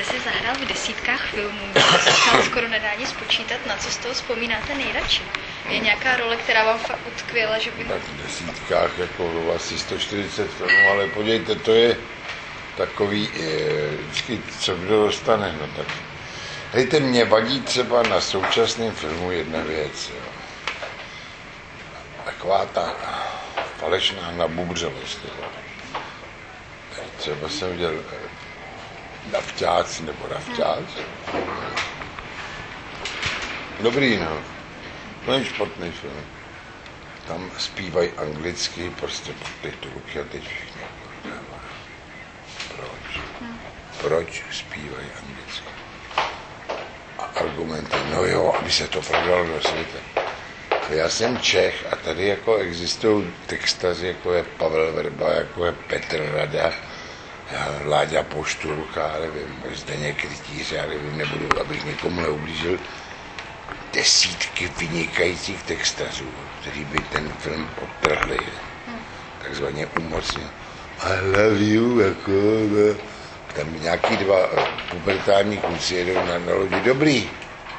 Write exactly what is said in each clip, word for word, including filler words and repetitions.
jsi zahrál v desítkách filmů, se snad skoro nedá ani spočítat, na co z toho vzpomínáte nejradši. Je nějaká role, která vám fakt utkvěla, že by... Tak v desítkách, jako asi sto čtyřicet filmů, ale podívejte, to je takový, je, vždycky, co kdo dostane, no tak. Hejte, mě vadí třeba na současném filmu jedna věc, jo. Taková ta falešná nabubřelost, jo. Třeba jsem viděl Navťáci nebo Navťáci. Dobrý, no. To je špatný film. Tam zpívají anglicky, prostě ty ruky a teď všichni. Proč? Proč zpívají anglicky? A argumenty, no jo, aby se to prodalo do světa. Já jsem Čech a tady jako existují textaři, jako je Pavel Vrba, jako je Petr Rada, Láďa Poštulka, já nevím, Zdeněk Rytíř, já nevím, nebudu, abych někomu neublížil, desítky vynikajících textařů, kteří by ten film odtrhli, takzvaně umocně. I love you, jako, tam nějaký dva pubertální kluci jedou na, na lodi, dobrý.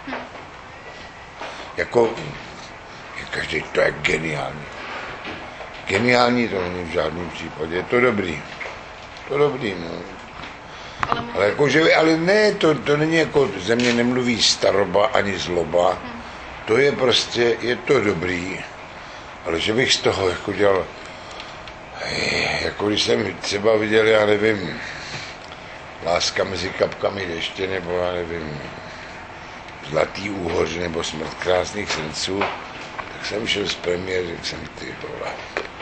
Jako, každý, to je geniální. Geniální to není v žádném případě, je to dobrý. To dobrý, no. Ale, ale, jako, že, ale ne, to, to není jako, ze mě nemluví staroba ani zloba. Hmm. To je prostě, je to dobrý. Ale že bych z toho jako dělal, jako když jsem třeba viděl, já nevím, Láska mezi kapkami deště, nebo já nevím, Zlatý úhoř, nebo Smrt krásných srdců, tak jsem šel z premiéry, řekl jsem, ty vole,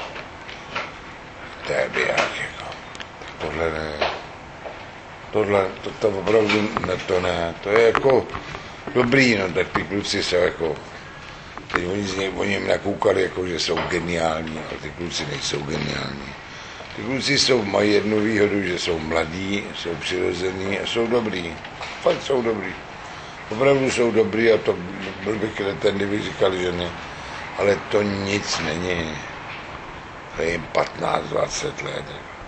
to je biják, jako. Tohle ne. Tohle, to, to opravdu ne, to ne. To je jako dobrý, no, tak ty kluci jsou jako, teď oni z něj, o něm nakoukali, jako, že jsou geniální, ale ty kluci nejsou geniální. Ty kluci jsou, mají jednu výhodu, že jsou mladí, jsou přirození a jsou dobrý. Fakt jsou dobrý. Opravdu jsou dobrý a to byl bych kreten, kdyby říkali, že ne. Ale to nic není. To je jim patnáct dvacet let.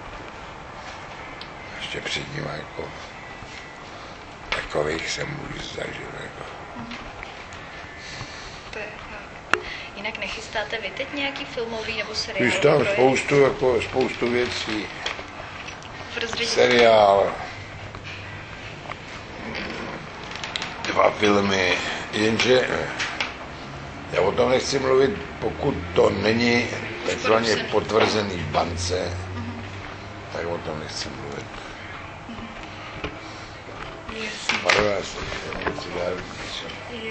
Ještě před ním jako takových jsem už zažil. Jako. To je, no. Jinak nechystáte vy teď nějaký filmový nebo seriál? Už tam spoustu, jako, spoustu věcí. Prozřadí. Seriál. Dva filmy, jenže já o tom nechci mluvit, pokud to není takzvaně potvrzený v bance, mm-hmm. tak o tom nechci mluvit. Mm-hmm. Yes. Pardon, já jsem